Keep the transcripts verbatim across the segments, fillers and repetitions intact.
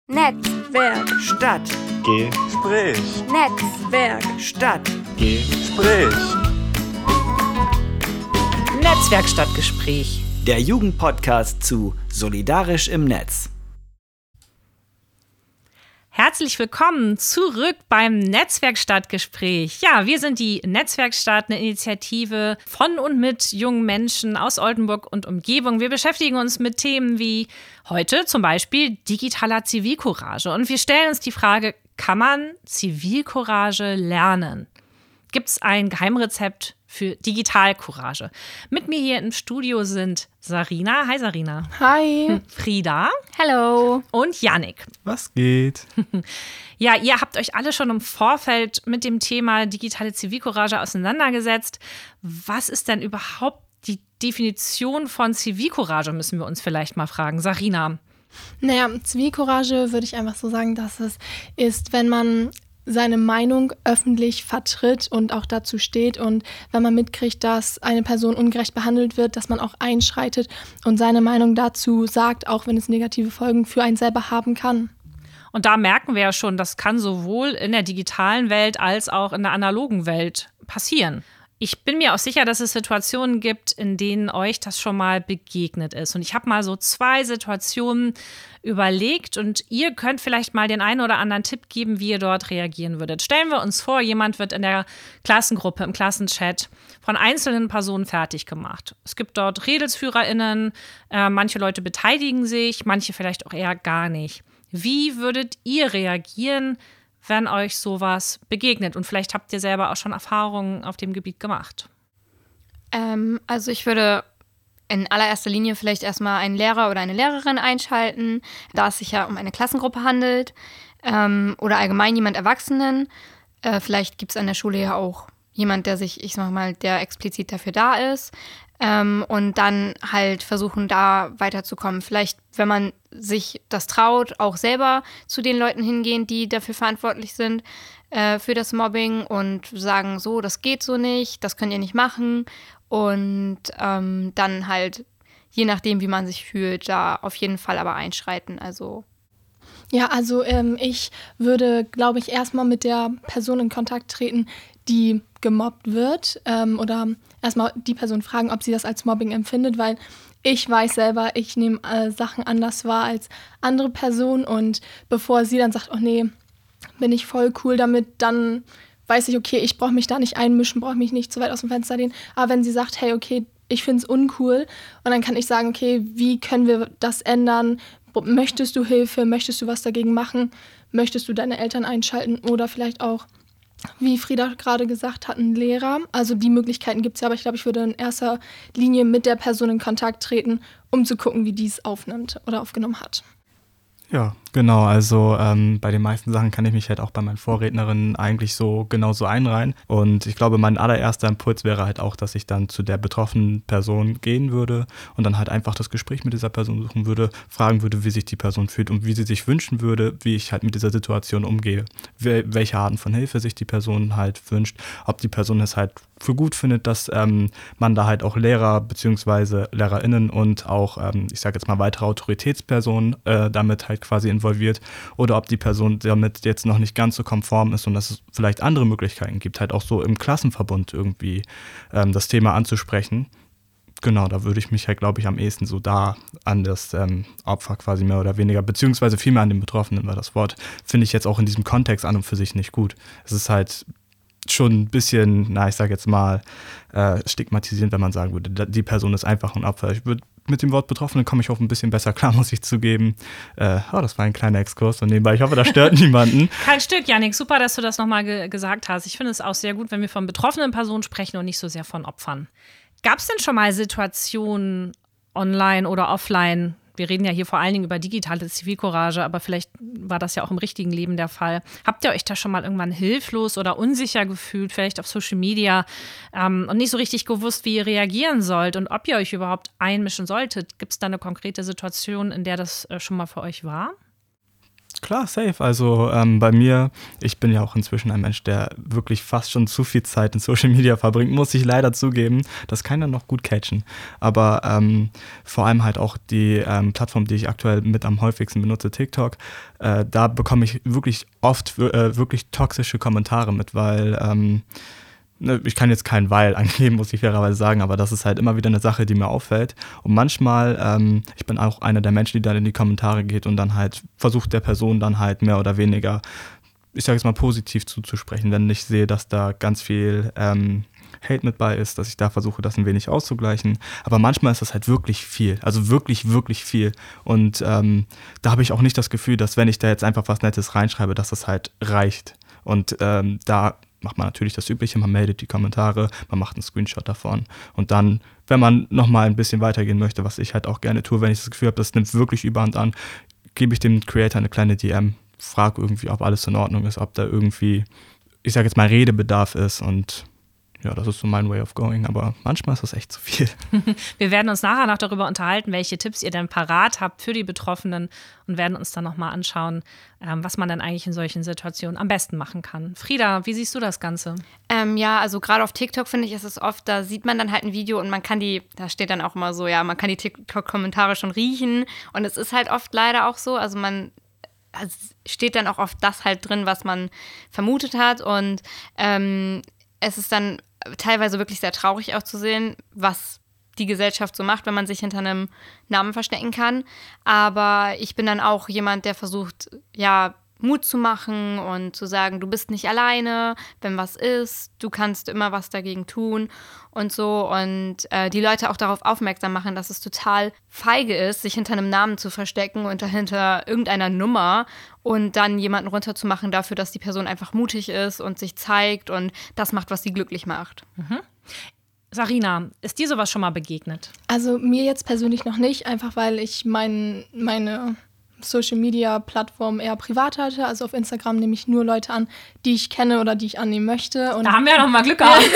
Netzwerk. Stadt. Gespräch. Netzwerk. Stadt. Gespräch. Netzwerk Stadtgespräch. Der Jugendpodcast zu Solidarisch im Netz. Herzlich willkommen zurück beim Netzwerkstattgespräch. Ja, wir sind die Netzwerkstatt, eine Initiative von und mit jungen Menschen aus Oldenburg und Umgebung. Wir beschäftigen uns mit Themen wie heute zum Beispiel digitaler Zivilcourage. Und wir stellen uns die Frage, kann man Zivilcourage lernen? Gibt es ein Geheimrezept für Digitalcourage? Mit mir hier im Studio sind Sarina. Hi Sarina. Hi. Frieda. Hallo. Und Yannick. Was geht? Ja, ihr habt euch alle schon im Vorfeld mit dem Thema digitale Zivilcourage auseinandergesetzt. Was ist denn überhaupt die Definition von Zivilcourage, müssen wir uns vielleicht mal fragen. Sarina. Naja, Zivilcourage würde ich einfach so sagen, dass es ist, wenn man seine Meinung öffentlich vertritt und auch dazu steht und wenn man mitkriegt, dass eine Person ungerecht behandelt wird, dass man auch einschreitet und seine Meinung dazu sagt, auch wenn es negative Folgen für einen selber haben kann. Und da merken wir ja schon, das kann sowohl in der digitalen Welt als auch in der analogen Welt passieren. Ich bin mir auch sicher, dass es Situationen gibt, in denen euch das schon mal begegnet ist. Und ich habe mal so zwei Situationen überlegt und ihr könnt vielleicht mal den einen oder anderen Tipp geben, wie ihr dort reagieren würdet. Stellen wir uns vor, jemand wird in der Klassengruppe, im Klassenchat von einzelnen Personen fertig gemacht. Es gibt dort RedelsführerInnen, äh, manche Leute beteiligen sich, manche vielleicht auch eher gar nicht. Wie würdet ihr reagieren, wenn euch sowas begegnet? Und vielleicht habt ihr selber auch schon Erfahrungen auf dem Gebiet gemacht. Ähm, also ich würde in allererster Linie vielleicht erstmal einen Lehrer oder eine Lehrerin einschalten, da es sich ja um eine Klassengruppe handelt, ähm, oder allgemein jemand Erwachsenen. Äh, vielleicht gibt es an der Schule ja auch jemand, der sich, ich sag mal, der explizit dafür da ist. Ähm, und dann halt versuchen, da weiterzukommen. Vielleicht, wenn man sich das traut, auch selber zu den Leuten hingehen, die dafür verantwortlich sind, äh, für das Mobbing und sagen, so, das geht so nicht, das könnt ihr nicht machen. Und ähm, dann halt, je nachdem, wie man sich fühlt, da auf jeden Fall aber einschreiten. Also Ja, also ähm, ich würde, glaube ich, erstmal mit der Person in Kontakt treten, die gemobbt wird, ähm, oder erstmal die Person fragen, ob sie das als Mobbing empfindet, weil ich weiß selber, ich nehme äh, Sachen anders wahr als andere Personen und bevor sie dann sagt, oh nee, bin ich voll cool damit, dann weiß ich, okay, ich brauche mich da nicht einmischen, brauche mich nicht zu weit aus dem Fenster lehnen, aber wenn sie sagt, hey, okay, ich finde es uncool und dann kann ich sagen, okay, wie können wir das ändern? Möchtest du Hilfe? Möchtest du was dagegen machen? Möchtest du deine Eltern einschalten oder vielleicht auch, wie Frieda gerade gesagt hat, einen Lehrer? Also die Möglichkeiten gibt es ja, aber ich glaube, ich würde in erster Linie mit der Person in Kontakt treten, um zu gucken, wie die es aufnimmt oder aufgenommen hat. Ja, genau. Also ähm, bei den meisten Sachen kann ich mich halt auch bei meinen Vorrednerinnen eigentlich so genauso einreihen. Und ich glaube, mein allererster Impuls wäre halt auch, dass ich dann zu der betroffenen Person gehen würde und dann halt einfach das Gespräch mit dieser Person suchen würde, fragen würde, wie sich die Person fühlt und wie sie sich wünschen würde, wie ich halt mit dieser Situation umgehe. Welche Arten von Hilfe sich die Person halt wünscht, ob die Person es halt für gut findet, dass ähm, man da halt auch Lehrer bzw. LehrerInnen und auch, ähm, ich sage jetzt mal, weitere Autoritätspersonen äh, damit halt quasi involviert oder ob die Person damit jetzt noch nicht ganz so konform ist und dass es vielleicht andere Möglichkeiten gibt, halt auch so im Klassenverbund irgendwie ähm, das Thema anzusprechen. Genau, da würde ich mich halt, glaube ich, am ehesten so da an das ähm, Opfer quasi mehr oder weniger, beziehungsweise vielmehr an den Betroffenen, weil das Wort finde ich jetzt auch in diesem Kontext an und für sich nicht gut. Es ist halt schon ein bisschen, na, ich sage jetzt mal, äh, stigmatisierend, wenn man sagen würde, die Person ist einfach ein Opfer. Ich würde mit dem Wort Betroffene komme ich auch ein bisschen besser klar, muss ich zugeben. Äh, oh, das war ein kleiner Exkurs und nebenbei, ich hoffe, das stört niemanden. Kein Stück, Yannick, super, dass du das nochmal ge- gesagt hast. Ich finde es auch sehr gut, wenn wir von betroffenen Personen sprechen und nicht so sehr von Opfern. Gab es denn schon mal Situationen online oder offline? Wir reden ja hier vor allen Dingen über digitale Zivilcourage, aber vielleicht war das ja auch im richtigen Leben der Fall. Habt ihr euch da schon mal irgendwann hilflos oder unsicher gefühlt, vielleicht auf Social Media, ähm, und nicht so richtig gewusst, wie ihr reagieren sollt und ob ihr euch überhaupt einmischen solltet? Gibt es da eine konkrete Situation, in der das äh, schon mal für euch war? Klar, safe. Also ähm, bei mir, ich bin ja auch inzwischen ein Mensch, der wirklich fast schon zu viel Zeit in Social Media verbringt, muss ich leider zugeben. Das kann dann noch gut catchen. Aber ähm, vor allem halt auch die ähm, Plattform, die ich aktuell mit am häufigsten benutze, TikTok, äh, da bekomme ich wirklich oft äh, wirklich toxische Kommentare mit, weil ähm, ich kann jetzt kein Weil angeben, muss ich fairerweise sagen, aber das ist halt immer wieder eine Sache, die mir auffällt. Und manchmal, ähm, ich bin auch einer der Menschen, die dann in die Kommentare geht und dann halt versucht, der Person dann halt mehr oder weniger, ich sage jetzt mal, positiv zuzusprechen, wenn ich sehe, dass da ganz viel ähm, Hate mit bei ist, dass ich da versuche, das ein wenig auszugleichen. Aber manchmal ist das halt wirklich viel, also wirklich, wirklich viel. Und ähm, da habe ich auch nicht das Gefühl, dass wenn ich da jetzt einfach was Nettes reinschreibe, dass das halt reicht. Und ähm, da macht man natürlich das Übliche, man meldet die Kommentare, man macht einen Screenshot davon. Und dann, wenn man nochmal ein bisschen weitergehen möchte, was ich halt auch gerne tue, wenn ich das Gefühl habe, das nimmt wirklich Überhand an, gebe ich dem Creator eine kleine D M, frage irgendwie, ob alles in Ordnung ist, ob da irgendwie, ich sage jetzt mal, Redebedarf ist. Und ja, das ist so mein Way of going, aber manchmal ist das echt zu viel. Wir werden uns nachher noch darüber unterhalten, welche Tipps ihr denn parat habt für die Betroffenen und werden uns dann nochmal anschauen, ähm, was man dann eigentlich in solchen Situationen am besten machen kann. Frieda, wie siehst du das Ganze? Ähm, ja, also gerade auf TikTok finde ich, ist es oft, da sieht man dann halt ein Video und man kann die, da steht dann auch immer so, ja, man kann die TikTok-Kommentare schon riechen und es ist halt oft leider auch so, also man also steht dann auch oft das halt drin, was man vermutet hat und ähm, es ist dann teilweise wirklich sehr traurig auch zu sehen, was die Gesellschaft so macht, wenn man sich hinter einem Namen verstecken kann. Aber ich bin dann auch jemand, der versucht, ja, Mut zu machen und zu sagen, du bist nicht alleine, wenn was ist, du kannst immer was dagegen tun und so. Und äh, die Leute auch darauf aufmerksam machen, dass es total feige ist, sich hinter einem Namen zu verstecken und dahinter irgendeiner Nummer und dann jemanden runterzumachen dafür, dass die Person einfach mutig ist und sich zeigt und das macht, was sie glücklich macht. Mhm. Sarina, ist dir sowas schon mal begegnet? Also mir jetzt persönlich noch nicht, einfach weil ich mein, meine Social-Media-Plattform eher privat halte. Also auf Instagram nehme ich nur Leute an, die ich kenne oder die ich annehmen möchte. Und da haben wir ja noch mal Glück gehabt.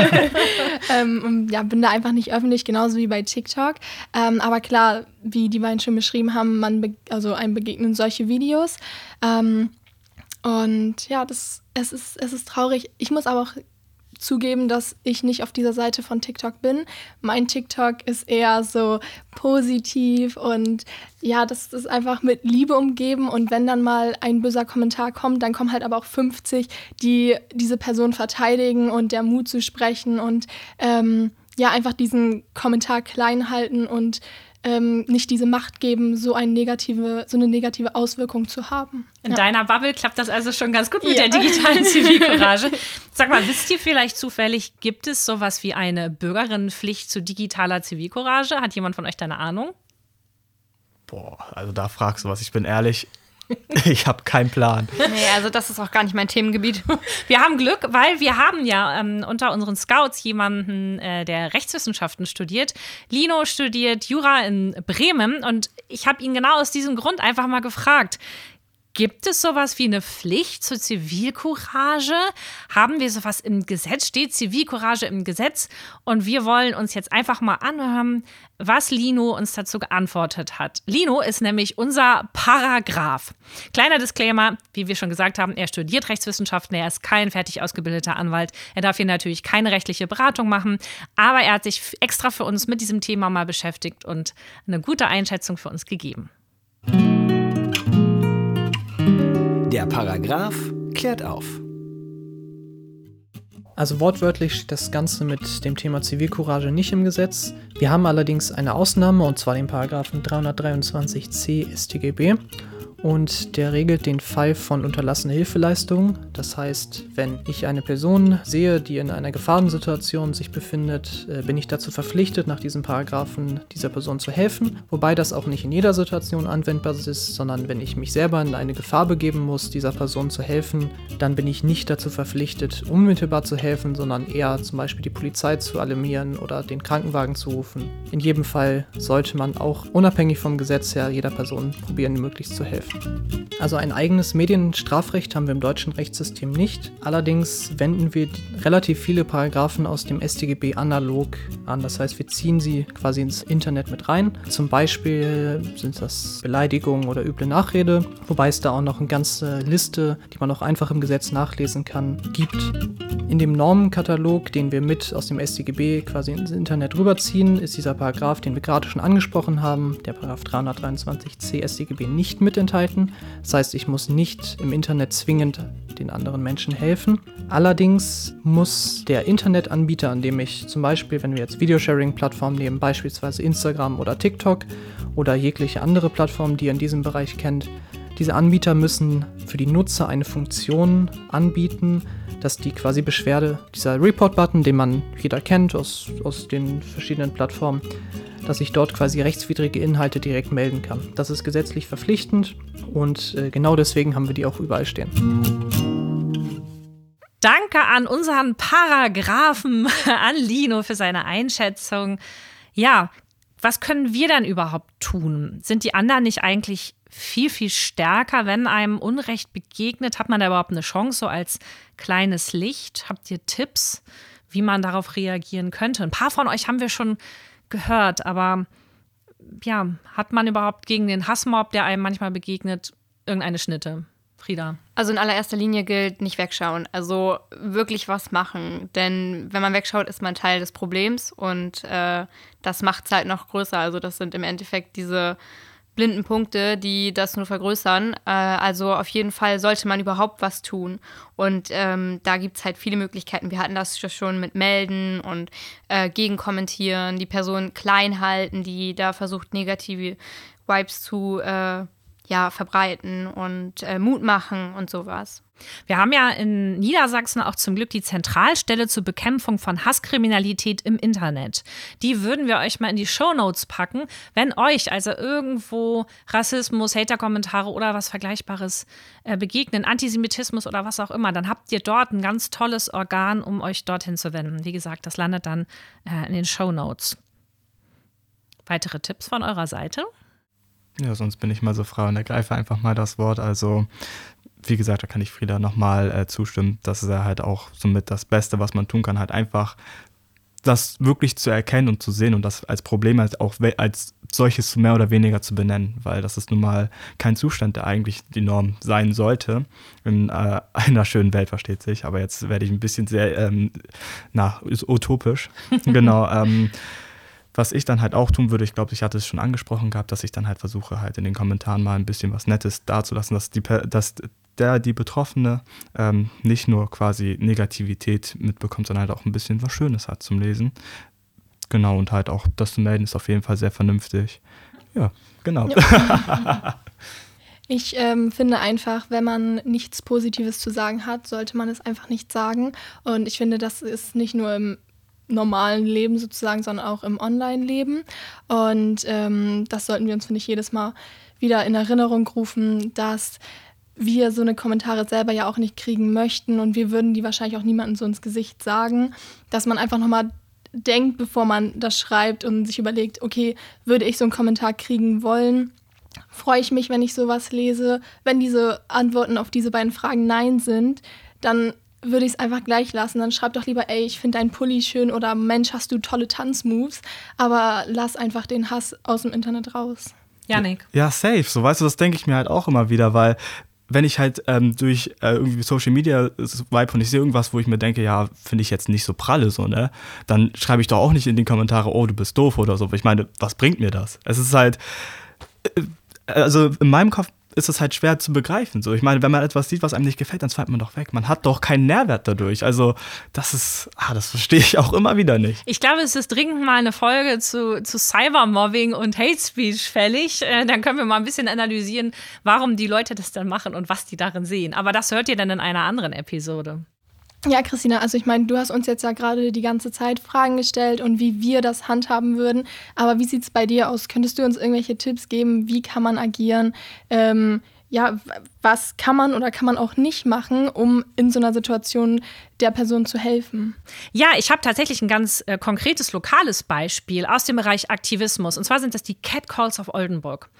ähm, und ja, bin da einfach nicht öffentlich, genauso wie bei TikTok. Ähm, aber klar, wie die beiden schon beschrieben haben, man be- also einem begegnen solche Videos. Ähm, und ja, das, es ist, es ist traurig. Ich muss aber auch zugeben, dass ich nicht auf dieser Seite von TikTok bin. Mein TikTok ist eher so positiv und ja, das ist einfach mit Liebe umgeben und wenn dann mal ein böser Kommentar kommt, dann kommen halt aber auch fünfzig, die diese Person verteidigen und der Mut zu sprechen und ähm, ja, einfach diesen Kommentar klein halten und ähm, nicht diese Macht geben, so eine negative, so eine negative Auswirkung zu haben. In ja. deiner Bubble klappt das also schon ganz gut mit Ja. der digitalen Zivilcourage. Sag mal, wisst ihr vielleicht zufällig, gibt es sowas wie eine Bürgerinnenpflicht zu digitaler Zivilcourage? Hat jemand von euch da eine Ahnung? Boah, also da fragst du was, ich bin ehrlich, ich habe keinen Plan. Nee, also das ist auch gar nicht mein Themengebiet. Wir haben Glück, weil wir haben ja ähm, unter unseren Scouts jemanden, äh, der Rechtswissenschaften studiert. Lino studiert Jura in Bremen und ich habe ihn genau aus diesem Grund einfach mal gefragt, gibt es sowas wie eine Pflicht zur Zivilcourage? Haben wir sowas im Gesetz? Steht Zivilcourage im Gesetz? Und wir wollen uns jetzt einfach mal anhören, was Lino uns dazu geantwortet hat. Lino ist nämlich unser Paragraph. Kleiner Disclaimer, wie wir schon gesagt haben, er studiert Rechtswissenschaften, er ist kein fertig ausgebildeter Anwalt. Er darf hier natürlich keine rechtliche Beratung machen, aber er hat sich extra für uns mit diesem Thema mal beschäftigt und eine gute Einschätzung für uns gegeben. Der Paragraph klärt auf. Also wortwörtlich steht das Ganze mit dem Thema Zivilcourage nicht im Gesetz. Wir haben allerdings eine Ausnahme, und zwar den Paragraphen dreihundertdreiundzwanzig c S t G B. Und der regelt den Fall von unterlassener Hilfeleistung. Das heißt, wenn ich eine Person sehe, die in einer Gefahrensituation sich befindet, bin ich dazu verpflichtet, nach diesem Paragraphen dieser Person zu helfen. Wobei das auch nicht in jeder Situation anwendbar ist, sondern wenn ich mich selber in eine Gefahr begeben muss, dieser Person zu helfen, dann bin ich nicht dazu verpflichtet, unmittelbar zu helfen, sondern eher zum Beispiel die Polizei zu alarmieren oder den Krankenwagen zu rufen. In jedem Fall sollte man auch unabhängig vom Gesetz her jeder Person probieren, möglichst zu helfen. helfen. Also ein eigenes Medienstrafrecht haben wir im deutschen Rechtssystem nicht. Allerdings wenden wir relativ viele Paragraphen aus dem S t G B analog an. Das heißt, wir ziehen sie quasi ins Internet mit rein. Zum Beispiel sind das Beleidigungen oder üble Nachrede, wobei es da auch noch eine ganze Liste, die man auch einfach im Gesetz nachlesen kann, gibt. In dem Normenkatalog, den wir mit aus dem S t G B quasi ins Internet rüberziehen, ist dieser Paragraph, den wir gerade schon angesprochen haben, der Paragraph dreihundertdreiundzwanzig c S t G B nicht mit enthalten. Das heißt, ich muss nicht im Internet zwingend den anderen Menschen helfen. Allerdings muss der Internetanbieter, an dem ich zum Beispiel, wenn wir jetzt Videosharing-Plattformen nehmen, beispielsweise Instagram oder TikTok oder jegliche andere Plattform, die ihr in diesem Bereich kennt, diese Anbieter müssen für die Nutzer eine Funktion anbieten, dass die quasi Beschwerde, dieser Report-Button, den man jeder kennt aus, aus den verschiedenen Plattformen, dass ich dort quasi rechtswidrige Inhalte direkt melden kann. Das ist gesetzlich verpflichtend und äh, genau deswegen haben wir die auch überall stehen. Danke an unseren Paragraphen, an Lino für seine Einschätzung. Ja, was können wir dann überhaupt tun? Sind die anderen nicht eigentlich viel, viel stärker, wenn einem Unrecht begegnet? Hat man da überhaupt eine Chance, so als kleines Licht? Habt ihr Tipps, wie man darauf reagieren könnte? Ein paar von euch haben wir schon gehört, aber ja, hat man überhaupt gegen den Hassmob, der einem manchmal begegnet, irgendeine Schnitte? Frieda? Also in allererster Linie gilt, nicht wegschauen. Also wirklich was machen. Denn wenn man wegschaut, ist man Teil des Problems und äh, das macht es halt noch größer. Also das sind im Endeffekt diese blinden Punkte, die das nur vergrößern. Äh, also auf jeden Fall sollte man überhaupt was tun. Und ähm, da gibt es halt viele Möglichkeiten. Wir hatten das schon mit Melden und äh, Gegenkommentieren, die Person klein halten, die da versucht, negative Vibes zu äh, ja, verbreiten und äh, Mut machen und sowas. Wir haben ja in Niedersachsen auch zum Glück die Zentralstelle zur Bekämpfung von Hasskriminalität im Internet. Die würden wir euch mal in die Shownotes packen, wenn euch also irgendwo Rassismus, Hater-Kommentare oder was Vergleichbares äh, begegnen, Antisemitismus oder was auch immer, dann habt ihr dort ein ganz tolles Organ, um euch dorthin zu wenden. Wie gesagt, das landet dann äh, in den Shownotes. Weitere Tipps von eurer Seite? Ja, sonst bin ich mal so frei und ergreife einfach mal das Wort. Also, wie gesagt, da kann ich Frieda nochmal äh, zustimmen. Das ist ja halt auch somit das Beste, was man tun kann, halt einfach das wirklich zu erkennen und zu sehen und das als Problem halt auch als solches mehr oder weniger zu benennen, weil das ist nun mal kein Zustand, der eigentlich die Norm sein sollte. In äh, einer schönen Welt, versteht sich, aber jetzt werde ich ein bisschen sehr, ähm, na, utopisch. Genau, ähm, was ich dann halt auch tun würde, ich glaube, ich hatte es schon angesprochen gehabt, dass ich dann halt versuche, halt in den Kommentaren mal ein bisschen was Nettes dazulassen, dass, die, dass der, die Betroffene ähm, nicht nur quasi Negativität mitbekommt, sondern halt auch ein bisschen was Schönes hat zum Lesen. Genau, und halt auch das zu melden ist auf jeden Fall sehr vernünftig. Ja, genau. Ja. Ich ähm, finde einfach, wenn man nichts Positives zu sagen hat, sollte man es einfach nicht sagen. Und ich finde, das ist nicht nur im normalen Leben sozusagen, sondern auch im Online-Leben. Und ähm, das sollten wir uns, finde ich, jedes Mal wieder in Erinnerung rufen, dass wir so eine Kommentare selber ja auch nicht kriegen möchten und wir würden die wahrscheinlich auch niemandem so ins Gesicht sagen, dass man einfach nochmal denkt, bevor man das schreibt und sich überlegt, okay, würde ich so einen Kommentar kriegen wollen? Freue ich mich, wenn ich sowas lese? Wenn diese Antworten auf diese beiden Fragen Nein sind, dann würde ich es einfach gleich lassen. Dann schreib doch lieber, ey, ich finde deinen Pulli schön oder Mensch, hast du tolle Tanzmoves. Aber lass einfach den Hass aus dem Internet raus. Yannick. Ja, safe. So, weißt du, das denke ich mir halt auch immer wieder, weil wenn ich halt ähm, durch äh, irgendwie Social Media swipe und ich sehe irgendwas, wo ich mir denke, ja, finde ich jetzt nicht so pralle, so, ne, dann schreibe ich doch auch nicht in die Kommentare, oh, du bist doof oder so. Ich meine, was bringt mir das? Es ist halt, äh, also in meinem Kopf ist es halt schwer zu begreifen. So, ich meine, wenn man etwas sieht, was einem nicht gefällt, dann swipet man doch weg. Man hat doch keinen Nährwert dadurch. Also das ist, ah, das verstehe ich auch immer wieder nicht. Ich glaube, es ist dringend mal eine Folge zu, zu Cybermobbing und Hate Speech fällig. Äh, dann können wir mal ein bisschen analysieren, warum die Leute das dann machen und was die darin sehen. Aber das hört ihr dann in einer anderen Episode. Ja, Christina, also ich meine, du hast uns jetzt ja gerade die ganze Zeit Fragen gestellt und wie wir das handhaben würden. Aber wie sieht es bei dir aus? Könntest du uns irgendwelche Tipps geben? Wie kann man agieren? Ähm, ja, was kann man oder kann man auch nicht machen, um in so einer Situation der Person zu helfen? Ja, ich habe tatsächlich ein ganz äh, konkretes lokales Beispiel aus dem Bereich Aktivismus. Und zwar sind das die Catcalls of Oldenburg.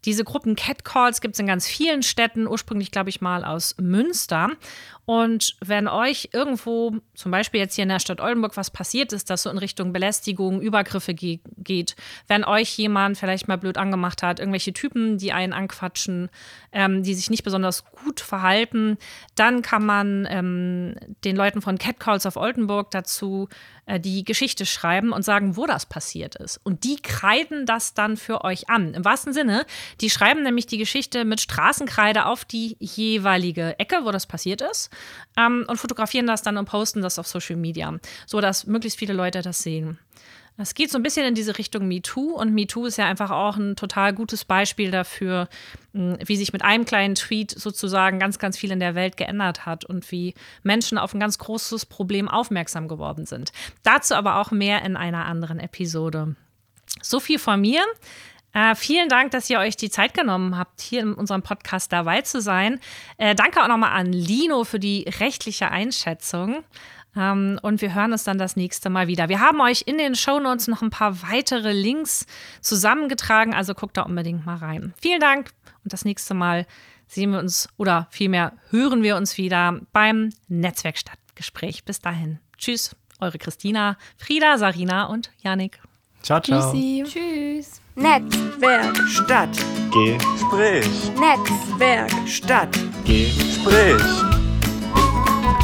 Diese Gruppen Catcalls gibt es in ganz vielen Städten, ursprünglich glaube ich mal aus Münster. Und wenn euch irgendwo, zum Beispiel jetzt hier in der Stadt Oldenburg, was passiert ist, das so in Richtung Belästigung, Übergriffe ge- geht, wenn euch jemand vielleicht mal blöd angemacht hat, irgendwelche Typen, die einen anquatschen, ähm, die sich nicht besonders gut verhalten, dann kann man ähm, den Leuten von Catcalls of Oldenburg dazu äh, die Geschichte schreiben und sagen, wo das passiert ist. Und die kreiden das dann für euch an. Im wahrsten Sinne, die schreiben nämlich die Geschichte mit Straßenkreide auf die jeweilige Ecke, wo das passiert ist. Ähm, und fotografieren das dann und posten das auf Social Media, sodass möglichst viele Leute das sehen. Es geht so ein bisschen in diese Richtung MeToo und MeToo ist ja einfach auch ein total gutes Beispiel dafür, wie sich mit einem kleinen Tweet sozusagen ganz, ganz viel in der Welt geändert hat und wie Menschen auf ein ganz großes Problem aufmerksam geworden sind. Dazu aber auch mehr in einer anderen Episode. So viel von mir. Äh, vielen Dank, dass ihr euch die Zeit genommen habt, hier in unserem Podcast dabei zu sein. Äh, danke auch nochmal an Lino für die rechtliche Einschätzung. Ähm, und wir hören uns dann das nächste Mal wieder. Wir haben euch in den Shownotes noch ein paar weitere Links zusammengetragen, also guckt da unbedingt mal rein. Vielen Dank und das nächste Mal sehen wir uns oder vielmehr hören wir uns wieder beim Netzwerkstattgespräch. Bis dahin. Tschüss, eure Christina, Frieda, Sarina und Yannick. Ciao, ciao. Tschüssi. Tschüss. Netzwerk Stadt. Gespräch. Netzwerk Stadt. Gespräch.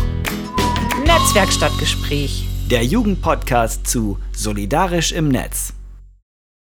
Netzwerkstattgespräch. Der Jugendpodcast zu Solidarisch im Netz.